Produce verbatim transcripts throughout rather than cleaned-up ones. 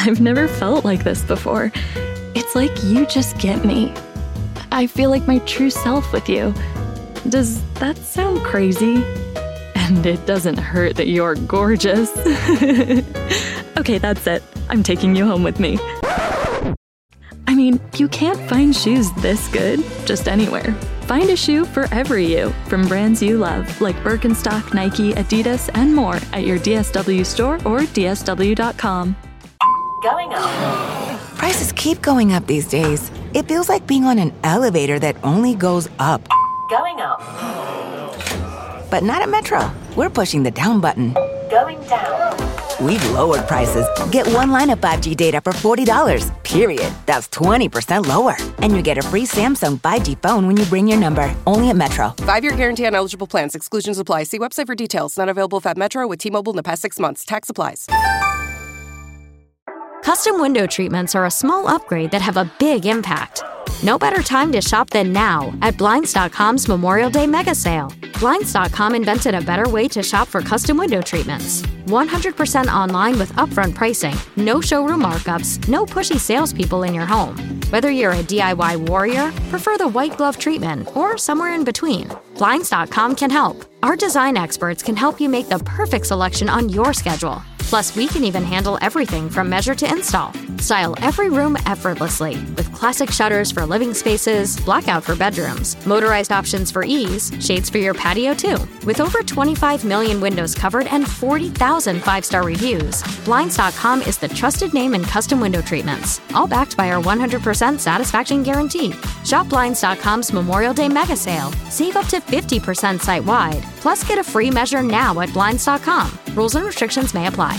I've never felt like this before. It's like you just get me. I feel like my true self with you. Does that sound crazy? And it doesn't hurt that you're gorgeous. Okay, that's it. I'm taking you home with me. I mean, you can't find shoes this good just anywhere. Find a shoe for every you from brands you love, like Birkenstock, Nike, Adidas, and more at your D S W store or D S W dot com. Going up. Prices keep going up these days. It feels like being on an elevator that only goes up. Going up. But not at Metro. We're pushing the down button. Going down. We've lowered prices. Get one line of five G data for forty dollars, period. That's twenty percent lower. And you get a free Samsung five G phone when you bring your number. Only at Metro. Five-year guarantee on eligible plans. Exclusions apply. See website for details. Not available if at Metro with T-Mobile in the past six months. Tax applies. Custom window treatments are a small upgrade that have a big impact. No better time to shop than now at Blinds dot com's Memorial Day Mega Sale. Blinds dot com invented a better way to shop for custom window treatments. one hundred percent online with upfront pricing, no showroom markups, no pushy salespeople in your home. Whether you're a D I Y warrior, prefer the white glove treatment, or somewhere in between, Blinds dot com can help. Our design experts can help you make the perfect selection on your schedule. Plus, we can even handle everything from measure to install. Style every room effortlessly with classic shutters for living spaces, blackout for bedrooms, motorized options for ease, shades for your patio too. With over twenty-five million windows covered and forty thousand five-star reviews, Blinds dot com is the trusted name in custom window treatments, all backed by our one hundred percent satisfaction guarantee. Shop Blinds dot com's Memorial Day Mega Sale. Save up to fifty percent site-wide. Plus, get a free measure now at Blinds dot com. Rules and restrictions may apply.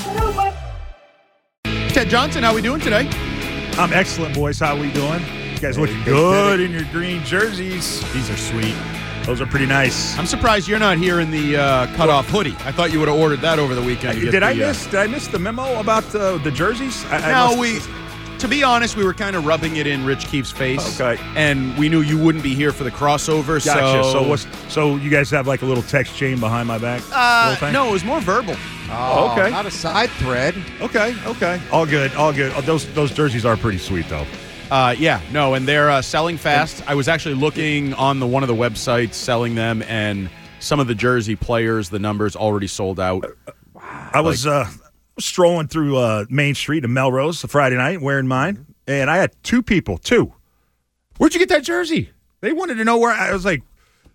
Ted Johnson, how we doing today? I'm excellent, boys. How we doing? You guys looking good in your green jerseys. These are sweet. Those are pretty nice. I'm surprised you're not here in the uh, cutoff hoodie. I thought you would have ordered that over the weekend. Did I miss? Uh, did I miss the memo about uh, the jerseys? I, no, I we. To be honest, we were kind of rubbing it in Rich Keefe's face. Okay. And we knew you wouldn't be here for the crossover. Gotcha. So, so, what's, so you guys have like a little text chain behind my back? Uh, no, it was more verbal. Oh, okay. Not a side thread. Okay. Okay. All good. All good. Oh, those those jerseys are pretty sweet, though. Uh, yeah. No, and they're uh, selling fast. I was actually looking on the one of the websites selling them, and some of the jersey players, the numbers already sold out. Wow. I was uh, strolling through uh, Main Street in Melrose a Friday night wearing mine, and I had two people, two. Where'd you get that jersey? They wanted to know where I was like.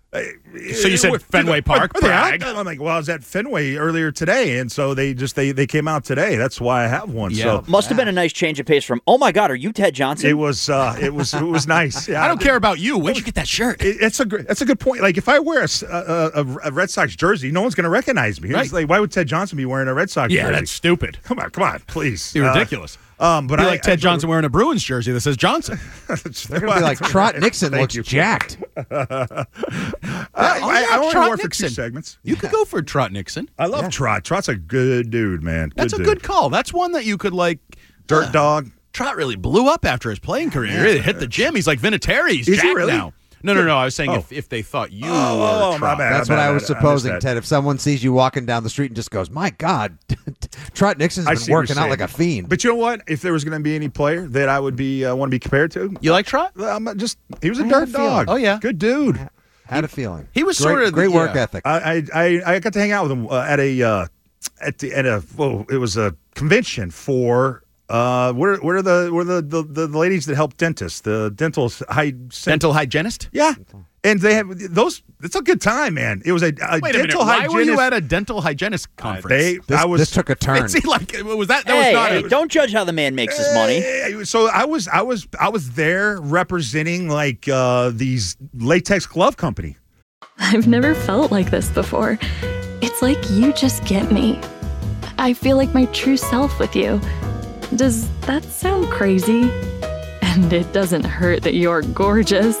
So you said Fenway Park? Brag. I'm like, well, I was at Fenway earlier today, and so they just they, they came out today. That's why I have one. Yeah. So must have been a nice change of pace from. Oh my God, are you Ted Johnson? It was uh, it was it was nice. Yeah, I don't care about you. Where'd you get that shirt? It, it's a that's a good point. Like if I wear a, a, a Red Sox jersey, no one's going to recognize me. Right. It's like, why would Ted Johnson be wearing a Red Sox yeah, jersey? Yeah, that's stupid. Come on, come on, please. You're uh, ridiculous. Um, but be I like Ted I, Johnson wearing a Bruins jersey that says Johnson. They're going to be like Trot Nixon looks you. jacked. I, I, I only Trot wore for Nixon. two segments. You could go for Trot Nixon. I love yeah. Trot. Trot's a good dude, man. Good That's a dude. good call. That's one that you could like. Dirt uh, dog. Trot really blew up after his playing career. He really hit the gym. He's like Vinatieri. He's Is jacked he really? now. No, no, no. I was saying oh. if, if they thought you oh, were oh, Trot. my bad. That's my what bad. I was I supposing, Ted. If someone sees you walking down the street and just goes, my God, Trot Nixon's been working out like a fiend. But you know what? If there was going to be any player that I would be uh, want to be compared to, you like Trot? I'm just he was a I dirt a dog. feeling. Oh yeah, good dude. I had a feeling. He was great, sort of great yeah. work ethic. I, I I got to hang out with him uh, at a uh, at the at a whoa, it was a convention for. Uh, where where are the where are the, the, the ladies that help dentists, the dental hy- dental hygienist? Yeah, and they have those. It's a good time, man. It was a, a Wait dental a minute. Why hygienist. were you at a dental hygienist conference? Uh, they, this, I was. this took a turn. See, like was that? That hey, was not. hey, a, don't judge how the man makes his money. Hey, so I was I was I was there representing like uh, these latex glove company. I've never felt like this before. It's like you just get me. I feel like my true self with you. Does that sound crazy? And it doesn't hurt that you're gorgeous.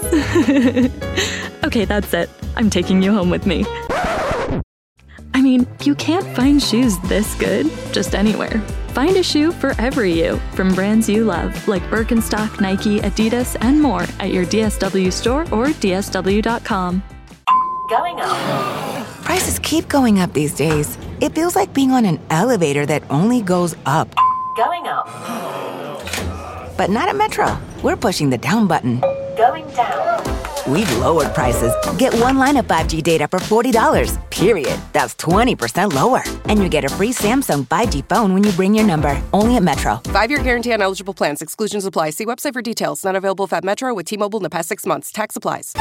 Okay, that's it. I'm taking you home with me. I mean, you can't find shoes this good just anywhere. Find a shoe for every you from brands you love, like Birkenstock, Nike, Adidas, and more at your D S W store or D S W dot com. Going up. Prices keep going up these days. It feels like being on an elevator that only goes up. Going up. But not at Metro. We're pushing the down button. Going down. We've lowered prices. Get one line of five G data for forty dollars, period. That's twenty percent lower. And you get a free Samsung five G phone when you bring your number. Only at Metro. Five-year guarantee on eligible plans. Exclusions apply. See website for details. Not available if at Metro with T-Mobile in the past six months. Tax applies.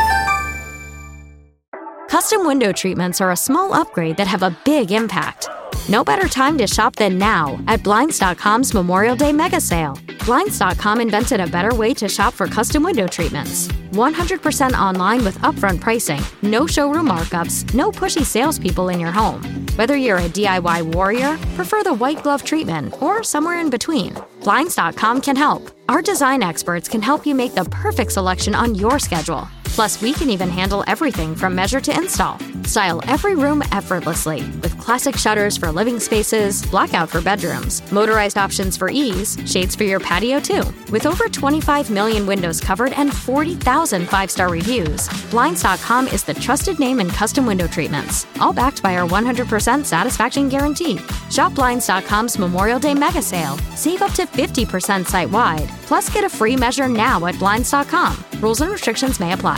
Custom window treatments are a small upgrade that have a big impact. No better time to shop than now at Blinds dot com's Memorial Day mega sale. Blinds dot com invented a better way to shop for custom window treatments. one hundred percent online with upfront pricing, no showroom markups, no pushy salespeople in your home. Whether you're a D I Y warrior, prefer the white glove treatment, or somewhere in between, Blinds dot com can help. Our design experts can help you make the perfect selection on your schedule. Plus, we can even handle everything from measure to install. Style every room effortlessly with classic shutters for living spaces, blackout for bedrooms, motorized options for ease, shades for your patio too. With over twenty-five million windows covered and forty thousand five-star reviews, Blinds dot com is the trusted name in custom window treatments, all backed by our one hundred percent satisfaction guarantee. Shop Blinds dot com's Memorial Day mega sale. Save up to fifty percent site-wide. Plus, get a free measure now at Blinds dot com. Rules and restrictions may apply.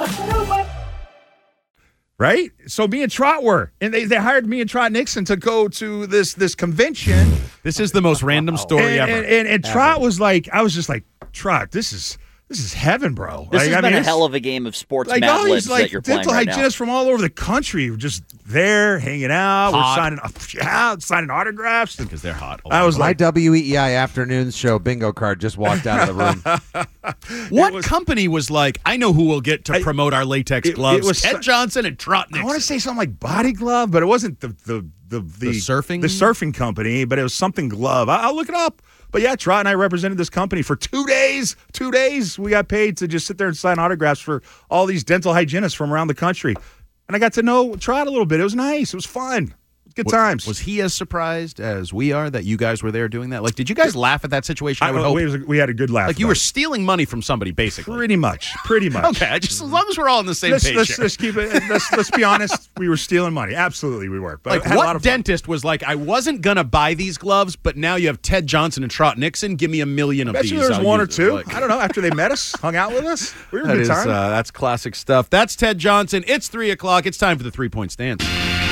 Right? So me and Trot were, and they, they hired me and Trot Nixon to go to this this convention. This is the most random story and, ever. And, and, and Trot was like, I was just like, Trot, this is this is heaven, bro. This like, has I been mean, a hell of a game of sports like Mad all Libs these like that you're playing dental right now. hygienists from all over the country were just there hanging out. Hot. We're signing, yeah, signing autographs. Because they're hot. I was My like, W E E I afternoons show bingo card just walked out of the room. What was- company was like, I know who we'll get to I- promote our latex it- it gloves? was Ted so- Johnson and Trot Nixon. I want to say something like Body Glove, but it wasn't the the the, the, The surfing? the surfing company, but it was something glove. I, I'll look it up. But yeah, Trot and I represented this company for two days. Two days we got paid to just sit there and sign autographs for all these dental hygienists from around the country, and I got to know Trot a little bit. It was nice. It was fun. Good Wa- times. Was he as surprised as we are that you guys were there doing that? Like, did you guys laugh at that situation? I, I, would hope. we, was- we had a good laugh. Like, you about were it. stealing money from somebody, basically. pretty much, pretty much. Okay, I just as long as we're all on the same Let's, page let's, here. let's keep it. Let's, let's be honest. We were stealing money. Absolutely, we were. But Like, I had a lot what of fun. dentist was like, I wasn't going to buy these gloves, but now you have Ted Johnson and Trot Nixon. Give me a million of Bet these. you there was I'll one or use it." two. Like- I don't know. After they met us, hung out with us, we were a That good is, time. uh, that's classic stuff. That's Ted Johnson. It's three o'clock. It's time for the three-point stance.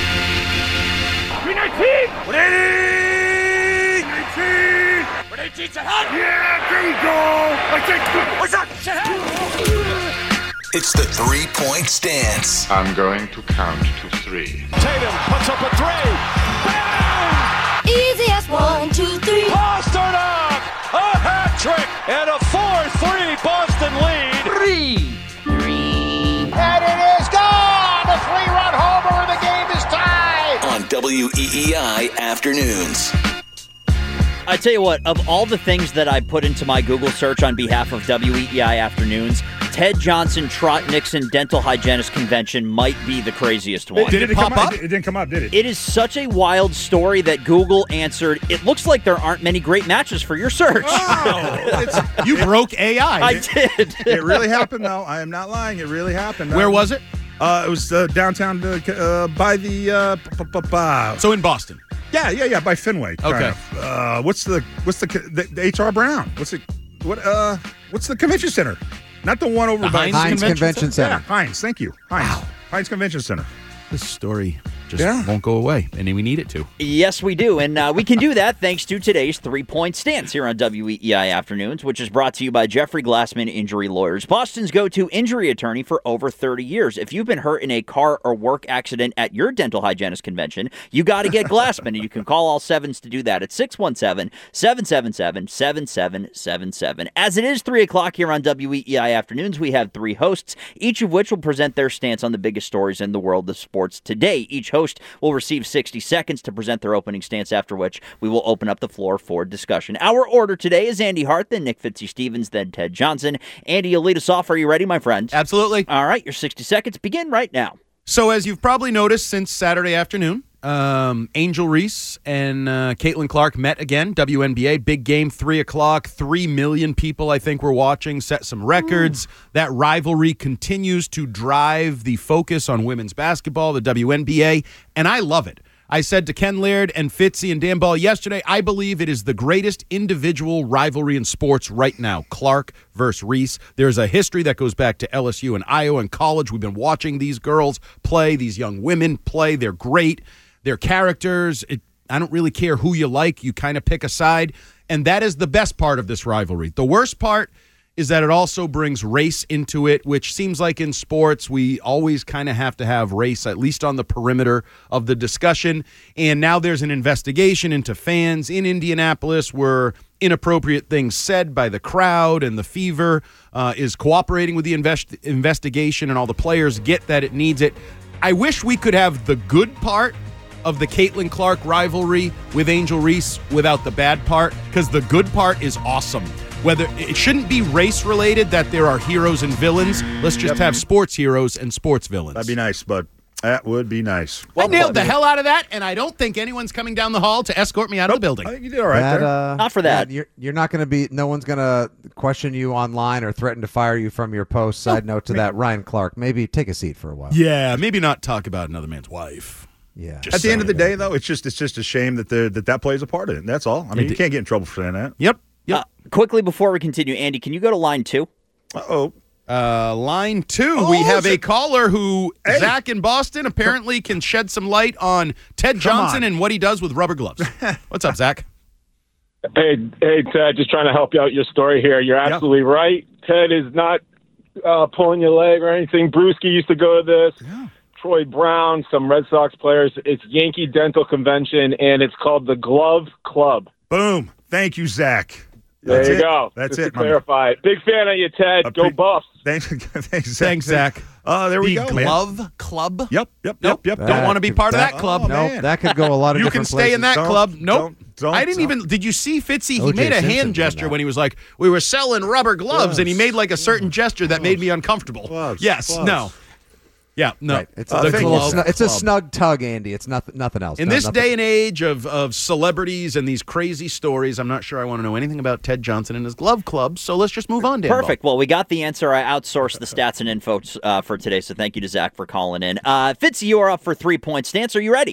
It's the three-point stance. I'm going to count to three. Tatum puts up a three. Bang! Easy as one, two, three. Pasternak! A hat trick and a four three Boston lead. Three. Three. And it is gone! A three-run homer and the game is tied. On W E E I Afternoons. I tell you what, of all the things that I put into my Google search on behalf of W E E I Afternoons, Ted Johnson, Trot Nixon Dental Hygienist Convention might be the craziest one. Did it pop come up? It, it didn't come up, did it? It is such a wild story that Google answered, it looks like there aren't many great matches for your search. Oh, it's, you broke A I. I did. It really happened, though. I am not lying. It really happened. Where Um, was it? Uh, it was uh, downtown uh, uh, by the. Uh, p- p- p- uh, So in Boston. yeah, yeah, yeah, by Fenway. kind Okay. of. Uh, what's the what's the, the, the H R Brown? What's it? What? Uh, what's the convention center? Not the one over The by Heinz Heinz Convention Center. Yeah, Heinz. Thank you, Heinz. Heinz Convention Center. This story just Yeah. won't go away, and we need it to. Yes, we do. And uh, we can do that thanks to today's three-point stance here on W E E I Afternoons, which is brought to you by Jeffrey Glassman Injury Lawyers, Boston's go-to injury attorney for over thirty years. If you've been hurt in a car or work accident at your dental hygienist convention, you got to get Glassman, and you can call all sevens to do that at six one seven, seven seven seven, seven seven seven seven. As it is three o'clock here on W E E I Afternoons, we have three hosts, each of which will present their stance on the biggest stories in the world of sports today. Each host will receive sixty seconds to present their opening stance, after which we will open up the floor for discussion. Our order today is Andy Hart, then Nick Fitzy-Stevens, then Ted Johnson. Andy, you'll lead us off. Are you ready, my friend? Absolutely. All right, your sixty seconds begin right now. So as you've probably noticed since Saturday afternoon, um, Angel Reese and uh, Caitlin Clark met again, W N B A. Big game, three o'clock. Three million people, I think, were watching, set some records. Ooh. That rivalry continues to drive the focus on women's basketball, the W N B A, and I love it. I said to Ken Laird and Fitzy and Dan Ball yesterday, I believe it is the greatest individual rivalry in sports right now. Clark versus Reese. There's a history that goes back to L S U and Iowa and college. We've been watching these girls play, these young women play. They're great. Their characters, it, I don't really care who you like. You kind of pick a side. And that is the best part of this rivalry. The worst part is that it also brings race into it, which seems like in sports we always kind of have to have race, at least on the perimeter of the discussion. And now there's an investigation into fans in Indianapolis where inappropriate things said by the crowd, and the Fever uh, is cooperating with the invest- investigation, and all the players get that it needs it. I wish we could have the good part of the Caitlin Clark rivalry with Angel Reese without the bad part, because the good part is awesome. Whether it shouldn't be race related that there are heroes and villains. Let's just Yep. have sports heroes and sports villains. That'd be nice, but that would be nice. I nailed the hell out of that, and I don't think anyone's coming down the hall to escort me out of the building. I think you did all right That, there. uh, Not for that. yeah, you're, you're not going to be. No one's going to question you online or threaten to fire you from your post. Side note to that, Ryan Clark, maybe take a seat for a while. Yeah, maybe not talk about another man's wife. Yeah. At the end of the day, though, it's just it's just a shame that the, that that plays a part in it. That's all. I mean, It you did. can't get in trouble for saying that. Yep. Yep. Uh, quickly before we continue, Andy, can you go to line two? Uh-oh. Uh, line two, Oh, we have is a it- caller who, Hey. Zach in Boston, apparently can shed some light on Ted Johnson on. and what he does with rubber gloves. What's up, Zach? Hey, hey, Ted, just trying to help you out your story here. You're absolutely right. Ted is not uh, pulling your leg or anything. Brewski used to go to this. Yeah. Troy Brown, some Red Sox players. It's Yankee Dental Convention, and it's called the Glove Club. Boom. Thank you, Zach. There That's you it. go. That's Just it. to my man. clarify. Big fan of you, Ted. Uh, Go pre- Buffs. Thanks, thanks, Zach. Thanks, Zach. Uh, there we the go, man. Glove Club? Yep, yep, Nope. yep, yep. Don't want to be part of that That- club. Oh, Nope, man. that could go a lot of You can different stay in that Don't- club. Nope. don't- don't- I didn't don't. even. Did you see Fitzy? He O J made a Simpson hand did gesture that. when he was like, "We were selling rubber gloves," and he Gloves. made like a certain gesture that made me uncomfortable. Gloves. Yes. Gloves. No. Yeah. No. Right. It's, Uh, a, the it's, a, thank little glove snu- it's a club. snug tug, Andy. It's nothing, nothing else. In No, this nothing- day and age of, of celebrities and these crazy stories, I'm not sure I want to know anything about Ted Johnson and his glove club, so let's just move on, Dan. Perfect. Well, we got the answer. I outsourced the stats and info uh, for today, so thank you to Zach for calling in. Uh, Fitzy, you are up for three-point stance. Are you ready?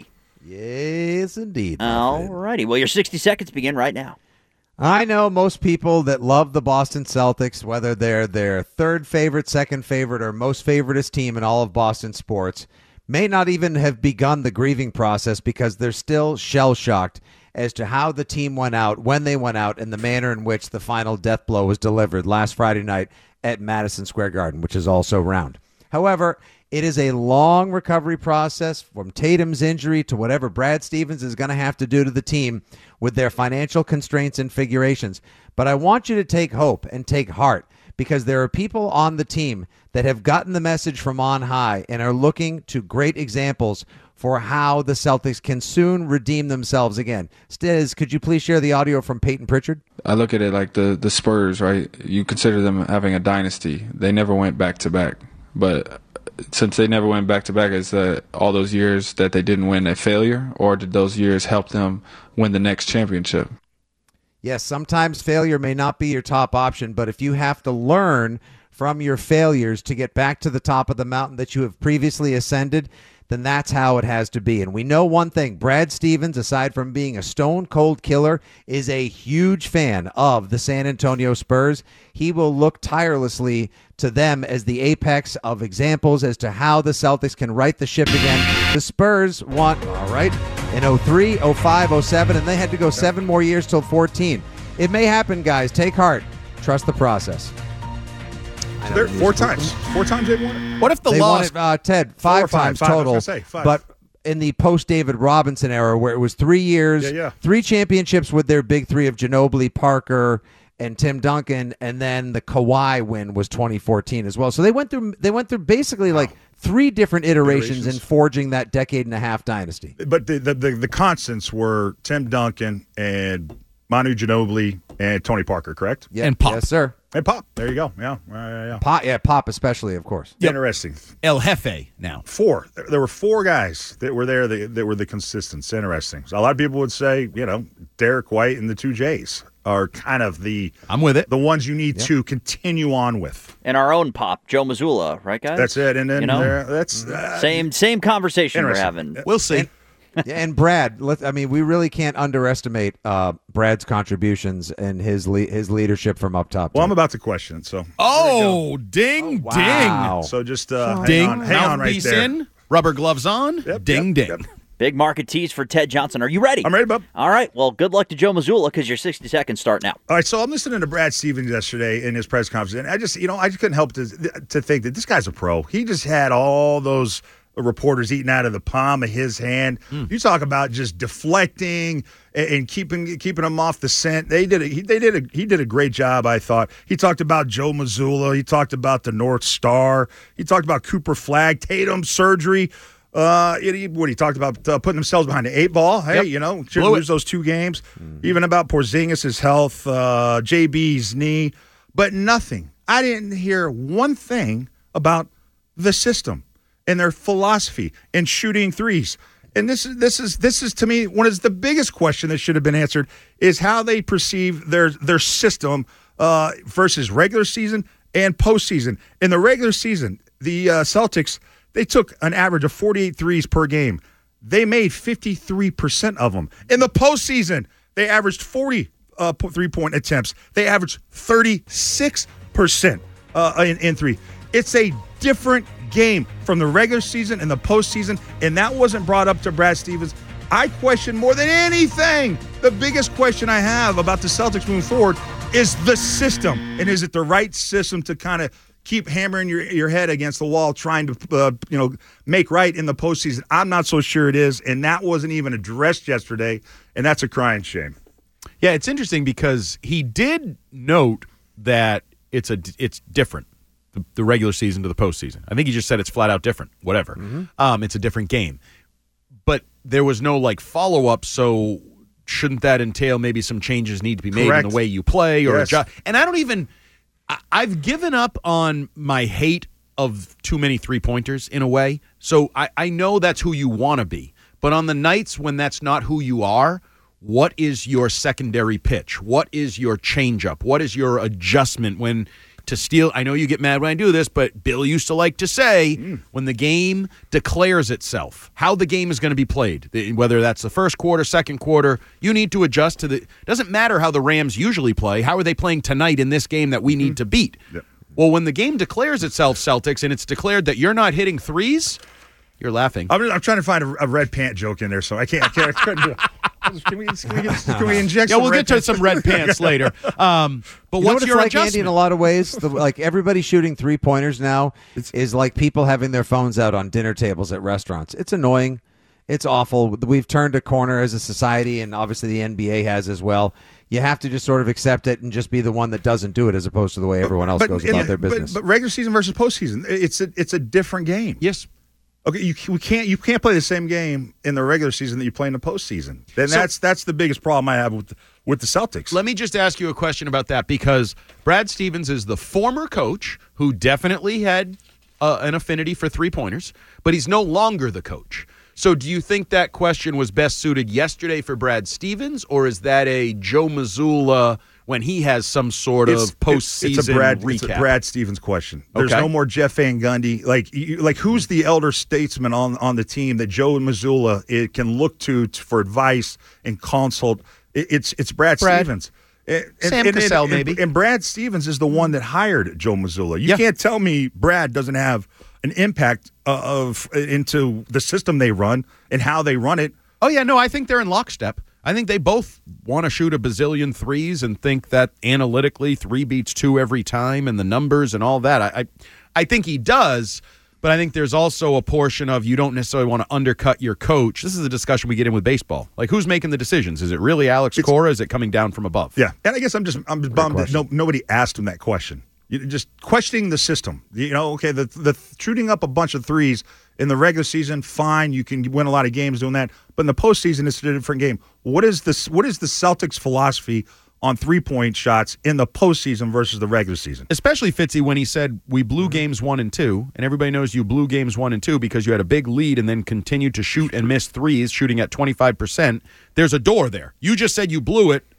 Yes, indeed. my All friend. righty. Well, your sixty seconds begin right now. I know most people that love the Boston Celtics, whether they're their third favorite, second favorite, or most favoritist team in all of Boston sports, may not even have begun the grieving process because they're still shell-shocked as to how the team went out, when they went out, and the manner in which the final death blow was delivered last Friday night at Madison Square Garden, which is also round. However, it is a long recovery process from Tatum's injury to whatever Brad Stevens is going to have to do to the team with their financial constraints and figurations. But I want you to take hope and take heart because there are people on the team that have gotten the message from on high and are looking to great examples for how the Celtics can soon redeem themselves again. Stiz, could you please share the audio from Peyton Pritchard? I look at it like the, the Spurs, right? You consider them having a dynasty. They never went back to back. But since they never went back to back, is that all those years that they didn't win a failure, or did those years help them win the next championship? Yes, sometimes failure may not be your top option, but if you have to learn from your failures to get back to the top of the mountain that you have previously ascended, then that's how it has to be. And we know one thing, Brad Stevens, aside from being a stone-cold killer, is a huge fan of the San Antonio Spurs. He will look tirelessly to them as the apex of examples as to how the Celtics can right the ship again. The Spurs want, all right, in oh three, oh five, oh seven, and they had to go seven more years till fourteen. It may happen, guys. Take heart. Trust the process. There, four times. Four times they've won it. What if the they loss? won it, uh, Ted, five Four times times, five, I was total. gonna say, five. But in the post-David Robinson era, where it was three years, Yeah, yeah. three championships with their big three of Ginobili, Parker, and Tim Duncan, and then the Kawhi win was twenty fourteen as well. So they went through they went through basically like three different iterations, Iterations. in forging that decade and a half dynasty. But the, the, the, the constants were Tim Duncan and Manu Ginobili and Tony Parker, correct? Yeah, And Pop. yes, sir. And Pop. There you go. Yeah, yeah, yeah. yeah. Pop, yeah, Pop especially, of course. Interesting. El Jefe now. Four. There, there were four guys that were there that, that were the consistents. Interesting. So a lot of people would say, you know, Derek White and the two J's are kind of the I'm with it. the ones you need to continue on with. And our own Pop, Joe Mazzulla, right, guys? That's it. And then You know? there, that's uh, Same same conversation we're Interesting. having. We'll see. And, Yeah, and Brad, let, I mean, we really can't underestimate uh, Brad's contributions and his le- his leadership from up top. Well, I'm about to question it, so. Oh, ding, Oh, wow. ding. So just uh, Ding, hang on, hang on right mouthpiece there. in, rubber gloves on, Yep, ding, yep, ding. yep. Big market tease for Ted Johnson. Are you ready? I'm ready, bub. All right. Well, good luck to Joe Mazzulla because your sixty seconds start now. All right, so I'm listening to Brad Stevens yesterday in his press conference, and I just, you know, I just couldn't help to to think that this guy's a pro. He just had all those reporters eating out of the palm of his hand. Mm. You talk about just deflecting and, and keeping keeping them off the scent. They did a, he, they did a, he did a great job, I thought. He talked about Joe Mazzulla. He talked about the North Star. He talked about Cooper Flagg, Tatum surgery. Uh, it, what he talked about uh, putting themselves behind the eight ball. Hey, Yep. you know, shouldn't lose those two games. Mm-hmm. Even about Porzingis' health, uh, J B's knee, but nothing. I didn't hear one thing about the system and their philosophy and shooting threes. And this is this is this is to me one of the biggest question that should have been answered is how they perceive their their system uh, versus regular season and postseason. In the regular season, the uh, Celtics. They took an average of forty-eight threes per game. They made fifty-three percent of them. In the postseason, they averaged forty uh, three-point attempts. They averaged thirty-six percent uh, in, in three. It's a different game from the regular season and the postseason, and that wasn't brought up to Brad Stevens. I question more than anything, the biggest question I have about the Celtics moving forward is the system. And is it the right system to kind of keep hammering your your head against the wall trying to uh, you know make right in the postseason? I'm not so sure it is, and that wasn't even addressed yesterday, and that's a crying shame. Yeah, it's interesting because he did note that it's a it's different, the, the regular season to the postseason. I think he just said it's flat out different. Whatever, mm-hmm. um, it's a different game, but there was no like follow up. So shouldn't that entail maybe some changes need to be made Correct. in the way you play or Yes. adjust? And I don't even. I've given up on my hate of too many three-pointers in a way. So I, I know that's who you want to be. But on the nights when that's not who you are, what is your secondary pitch? What is your changeup? What is your adjustment when to steal? I know you get mad when I do this, but Bill used to like to say mm. when the game declares itself, how the game is going to be played, whether that's the first quarter, second quarter, you need to adjust to the – doesn't matter how the Rams usually play. How are they playing tonight in this game that we need mm. to beat? Yep. Well, when the game declares itself, Celtics, and it's declared that you're not hitting threes, you're laughing. I'm, I'm trying to find a, a red pant joke in there, so I can't. I can't I couldn't do it. Can we, can, we get, can we inject? Yeah, some we'll red get to pants? some red pants later. Um, but you know what's what it's your like, adjustment? Andy, in a lot of ways? The, like everybody shooting three pointers now it's, is like people having their phones out on dinner tables at restaurants. It's annoying. It's awful. We've turned a corner as a society, and obviously the N B A has as well. You have to just sort of accept it and just be the one that doesn't do it, as opposed to the way everyone else but, goes and, about their business. But, but regular season versus postseason, it's a it's a different game. Yes. Okay, you we can't you can't play the same game in the regular season that you play in the postseason. Then So- that's that's the biggest problem I have with with the Celtics. Let me just ask you a question about that, because Brad Stevens is the former coach who definitely had uh, an affinity for three-pointers, but he's no longer the coach. So do you think that question was best suited yesterday for Brad Stevens, or is that a Joe Mazzulla when he has some sort It's- of postseason it's a Brad, recap? It's a Brad Stevens question. There's Okay. no more Jeff Van Gundy. Like, you, like who's the elder statesman on, on the team that Joe Mazzulla it can look to, to for advice and consult? It, it's it's Brad, Brad. Stevens. And, Sam and, Cassell, and, maybe. And, and Brad Stevens is the one that hired Joe Mazzulla. You Yeah. can't tell me Brad doesn't have an impact uh, of into the system they run and how they run it. Oh, yeah, no, I think they're in lockstep. I think they both want to shoot a bazillion threes and think that analytically three beats two every time and the numbers and all that. I, I, I think he does, but I think there's also a portion of you don't necessarily want to undercut your coach. This is a discussion we get in with baseball. Like, who's making the decisions? Is it really Alex It's- Cora? Is it coming down from above? Yeah, and I guess I'm just I'm just bummed that no, nobody asked him that question. You just questioning the system. You know, okay, the the shooting up a bunch of threes in the regular season, fine, you can win a lot of games doing that. But in the postseason, it's a different game. What is this? What is the Celtics' philosophy on three point shots in the postseason versus the regular season? Especially Fitzy when he said we blew games one and two, and everybody knows you blew games one and two because you had a big lead and then continued to shoot and miss threes, shooting at twenty-five percent. There's a door there. You just said you blew it.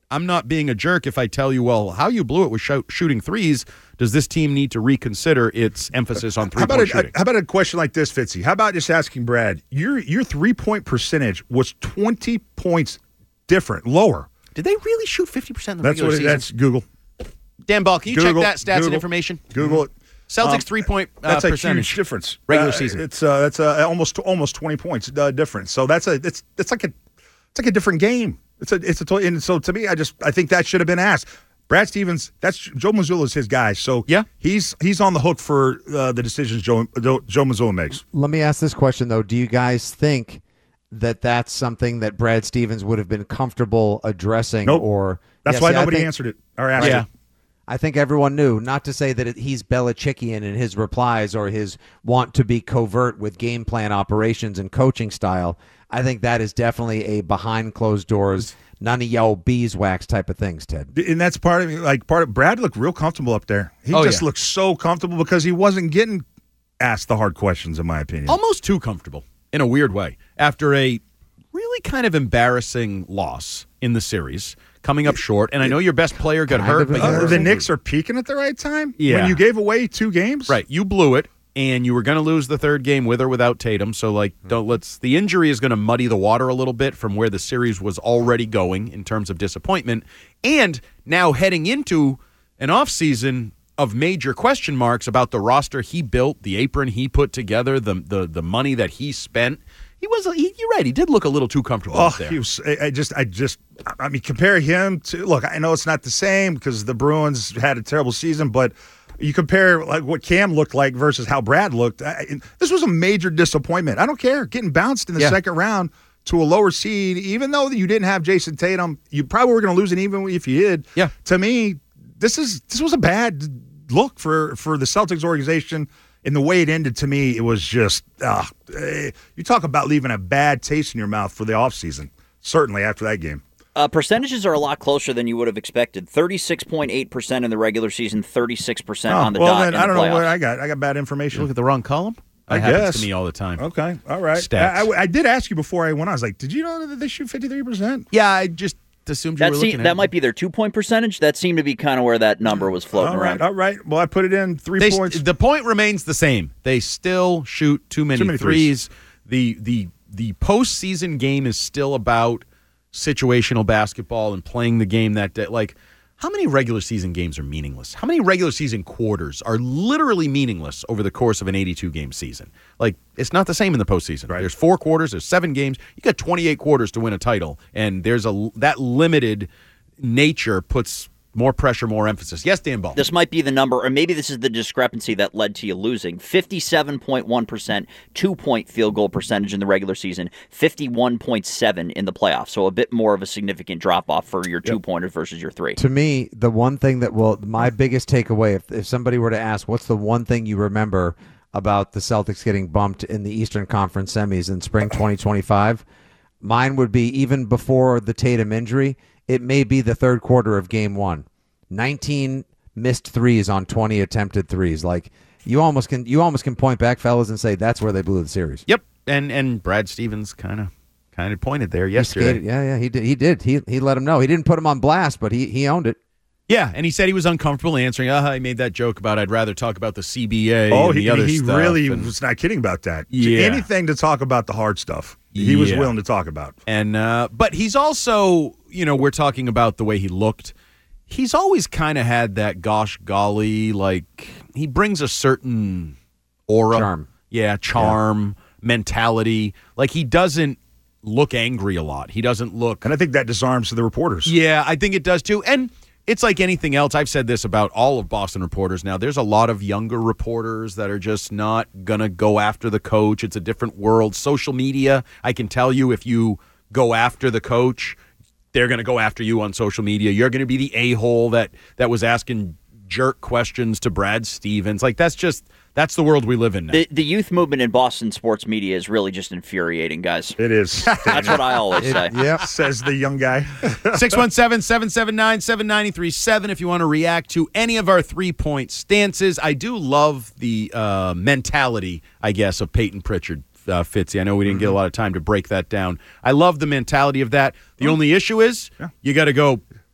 I'm not being a jerk if I tell you, well, how you blew it was sh- shooting threes. Does this team need to reconsider its emphasis on How about, three-point a, shooting? how about a question like this, Fitzy? How about just asking Brad, your your three-point percentage was twenty points different, lower. Did they really shoot fifty percent in the That's regular what it, season? That's Google. Dan Ball, can you Google, check that stats Google, and information? Google it. Celtics Um, three-point uh, that's a percentage. huge difference. Regular Uh, season. It's uh, that's uh, almost almost twenty points uh, difference. So that's a it's it's like a it's like a different game. It's a it's a to- and so to me, I just I think that should have been asked. Brad Stevens, that's Joe Mazzulla is his guy. So yeah, he's he's on the hook for uh, the decisions Joe Joe, Joe Mazzulla makes. Let me ask this question though: do you guys think that that's something that Brad Stevens would have been comfortable addressing? Nope. Or That's Yeah, why see, I nobody think- answered it or asked Yeah. it. I think everyone knew, not to say that it, he's Belichickian in his replies or his want to be covert with game plan operations and coaching style. I think that is definitely a behind closed doors, none of y'all beeswax type of things, Ted. And that's part of like part of Brad looked real comfortable up there. He Oh, just yeah. looked so comfortable because he wasn't getting asked the hard questions, in my opinion. Almost too comfortable in a weird way. After a really kind of embarrassing loss in the series, coming up short, and I know your best player got Kind hurt, of but you Uh, were- the Knicks are peaking at the right time. Yeah. When you gave away two games, right, you blew it, and you were going to lose the third game with or without Tatum. So, like, don't let's. The injury is going to muddy the water a little bit from where the series was already going in terms of disappointment, and now heading into an offseason of major question marks about the roster he built, the apron he put together, the the the money that he spent. He was. He, you're right. He did look a little too comfortable Oh, up there. he was. I I just, I just, I mean, compare him to. Look, I know it's not the same because the Bruins had a terrible season, but you compare like what Cam looked like versus how Brad looked. I, this was a major disappointment. I don't care getting bounced in the Yeah. second round to a lower seed, even though you didn't have Jason Tatum. You probably were going to lose it even if you did. Yeah. To me, this is this was a bad look for for the Celtics organization. And the way it ended, to me, it was just, uh, eh, you talk about leaving a bad taste in your mouth for the offseason, certainly after that game. Uh, percentages are a lot closer than you would have expected. thirty-six point eight percent in the regular season, thirty-six percent Oh, on the well, dot then, in I the don't know playoffs. what I got. I got bad information. Look at the wrong column. That I happens guess. to me all the time. Okay, all right. Stats. I, I, I did ask you before I went on. I was like, did you know that they shoot fifty-three percent? Yeah, I just assumed you That, were seem- looking at that it. might be their two-point percentage. That seemed to be kind of where that number was floating All right, around. all right. Well, I put it in three They, points. the point remains the same. They still shoot too many, Too many threes. The the the postseason game is still about situational basketball and playing the game that day. Like, how many regular season games are meaningless? How many regular season quarters are literally meaningless over the course of an eighty-two game season? Like, it's not the same in the postseason. Right. There's four quarters. There's seven games. You got twenty-eight quarters to win a title, and there's a that limited nature puts more pressure, more emphasis. Yes, Dan Ball. This might be the number, or maybe this is the discrepancy that led to you losing. fifty-seven point one percent two-point field goal percentage in the regular season, fifty-one point seven in the playoffs. So a bit more of a significant drop-off for your two-pointers versus your three. To me, the one thing that will, my biggest takeaway, if, if somebody were to ask, what's the one thing you remember about the Celtics getting bumped in the Eastern Conference semis in spring twenty twenty-five, mine would be even before the Tatum injury, it may be the third quarter of game one. nineteen missed threes on twenty attempted threes. Like, you almost can you almost can point back, fellas, and say that's where they blew the series. Yep, and and Brad Stevens kind of kind of pointed there He yesterday. skated- yeah, yeah, he did. He did. He he let him know. He didn't put him on blast, but he he owned it. Yeah, and he said he was uncomfortable answering. Uh, I made that joke about I'd rather talk about the C B A Oh, and he, the other he stuff. really and, was not kidding about that. Yeah. Anything to talk about the hard stuff, he was Yeah. willing to talk about. And uh, but he's also, you know, we're talking about the way he looked. He's always kind of had that gosh golly, like he brings a certain aura, Charm. yeah, charm, mentality. Like he doesn't look angry a lot. He doesn't look. And I think that disarms the reporters. Yeah, I think it does too. And it's like anything else. I've said this about all of Boston reporters now. There's a lot of younger reporters that are just not going to go after the coach. It's a different world. Social media, I can tell you, if you go after the coach, they're going to go after you on social media. You're going to be the a-hole that, that was asking jerk questions to Brad Stevens. Like, that's just, that's the world we live in now. The, the youth movement in Boston sports media is really just infuriating, guys. It is. That's what I always say. Yeah, says the young guy. six one seven, seven seven nine, seven nine three seven if you want to react to any of our three-point stances. I do love the uh, mentality, I guess, of Peyton Pritchard, uh, Fitzy. I know we didn't get a lot of time to break that down. I love the mentality of that. The only issue is you got to go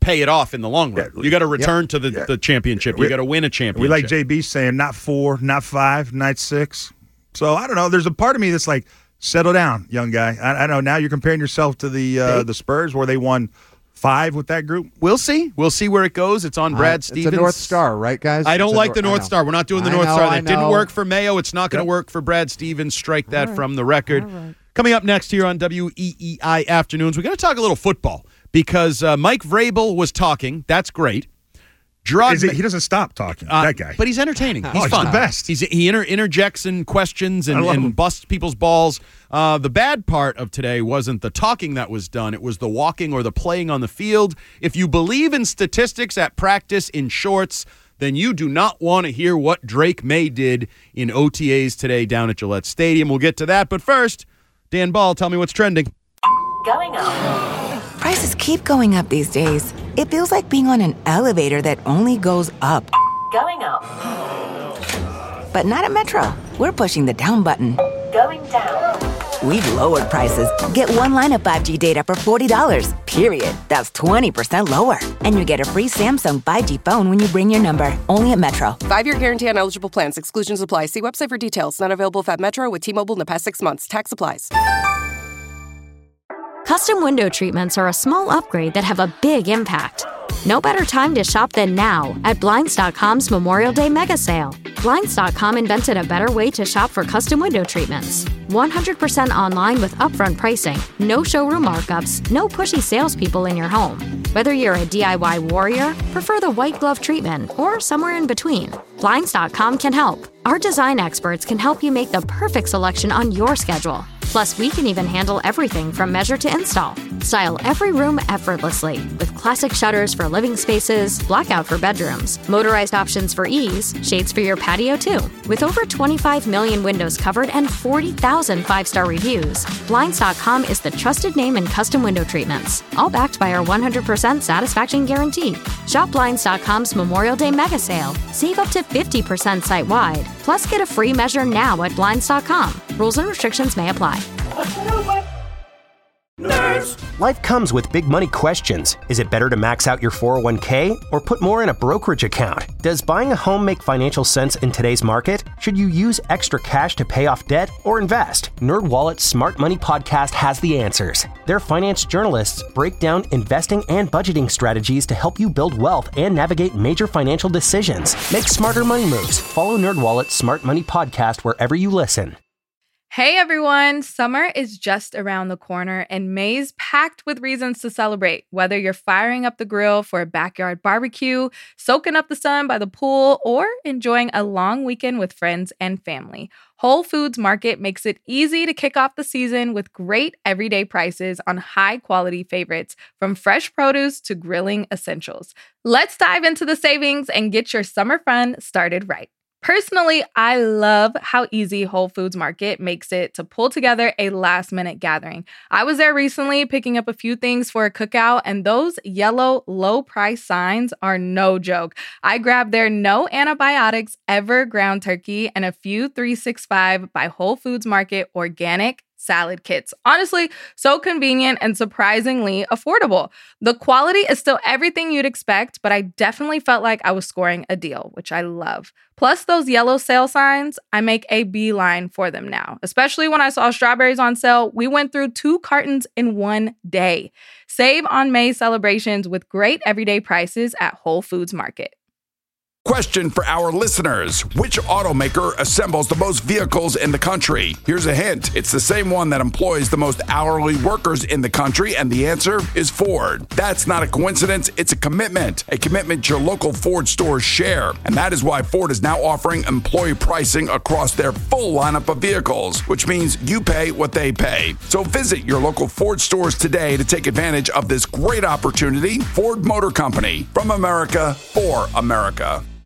pay it off in the long run. Yeah. You got to return Yeah. to the, Yeah. the championship. You got to win a championship. We like J B saying, not four, not five, not six. So I don't know. There's a part of me that's like, settle down, young guy. I, I know now you're comparing yourself to the uh, the Spurs where they won five with that group. We'll see. We'll see where it goes. It's on Brad Uh, Stevens. It's a North Star, right, guys? I don't It's a like Nor- the North I know. Star. We're not doing the I North know, Star. I That didn't know. work for Mayo. It's not going to Yep. work for Brad Stevens. Strike that All right. from the record. All right. Coming up next here on W E E I Afternoons, we're going to talk a little football because uh, Mike Vrabel was talking. That's great. Gerard, Is it, he doesn't stop talking, uh, that guy. but he's entertaining. He's Oh, he's fun. the best. He's he inter- interjects in questions and, I love him. and busts people's balls. Uh, the bad part of today wasn't the talking that was done; it was the walking or the playing on the field. If you believe in statistics at practice in shorts, then you do not want to hear what Drake May did in O T As today down at Gillette Stadium. We'll get to that, but first, Dan Ball, tell me what's trending. Going up. Prices keep going up these days. It feels like being on an elevator that only goes up. Going up. But not at Metro. We're pushing the down button. Going down. We've lowered prices. Get one line of five G data for forty dollars, period. That's twenty percent lower. And you get a free Samsung five G phone when you bring your number. Only at Metro. Five-year guarantee on eligible plans. Exclusions apply. See website for details. Not available if at Metro with T-Mobile in the past six months. Tax applies. Custom window treatments are a small upgrade that have a big impact. No better time to shop than now at Blinds dot com's Memorial Day mega sale. Blinds dot com invented a better way to shop for custom window treatments. one hundred percent online with upfront pricing, no showroom markups, no pushy salespeople in your home. Whether you're a D I Y warrior, prefer the white glove treatment, or somewhere in between, Blinds dot com can help. Our design experts can help you make the perfect selection on your schedule. Plus, we can even handle everything from measure to install. Style every room effortlessly with classic shutters for living spaces, blackout for bedrooms, motorized options for ease, shades for your patio too. With over twenty-five million windows covered and forty thousand five-star reviews, Blinds dot com is the trusted name in custom window treatments, all backed by our one hundred percent satisfaction guarantee. Shop Blinds dot com's Memorial Day mega sale. Save up to fifty percent site-wide. Plus, get a free measure now at Blinds dot com. Rules and restrictions may apply. Life comes with big money questions. Is it better to max out your four oh one k or put more in a brokerage account? Does buying a home make financial sense in today's market? Should you use extra cash to pay off debt or invest? NerdWallet's Smart Money Podcast has the answers. Their finance journalists break down investing and budgeting strategies to help you build wealth and navigate major financial decisions. Make smarter money moves. Follow NerdWallet's Smart Money Podcast wherever you listen. Hey everyone, summer is just around the corner and May's packed with reasons to celebrate. Whether you're firing up the grill for a backyard barbecue, soaking up the sun by the pool, or enjoying a long weekend with friends and family, Whole Foods Market makes it easy to kick off the season with great everyday prices on high-quality favorites, from fresh produce to grilling essentials. Let's dive into the savings and get your summer fun started right. Personally, I love how easy Whole Foods Market makes it to pull together a last-minute gathering. I was there recently picking up a few things for a cookout, and those yellow low-price signs are no joke. I grabbed their no antibiotics ever ground turkey and a few three sixty-five by Whole Foods Market organic salad kits. Honestly, so convenient and surprisingly affordable. The quality is still everything you'd expect, but I definitely felt like I was scoring a deal, which I love. Plus those yellow sale signs, I make a beeline for them now. Especially when I saw strawberries on sale, we went through two cartons in one day. Save on May celebrations with great everyday prices at Whole Foods Market. Question for our listeners. Which automaker assembles the most vehicles in the country? Here's a hint. It's the same one that employs the most hourly workers in the country, and the answer is Ford. That's not a coincidence. It's a commitment. A commitment your local Ford stores share. And that is why Ford is now offering employee pricing across their full lineup of vehicles, which means you pay what they pay. So visit your local Ford stores today to take advantage of this great opportunity. Ford Motor Company. From America, for America.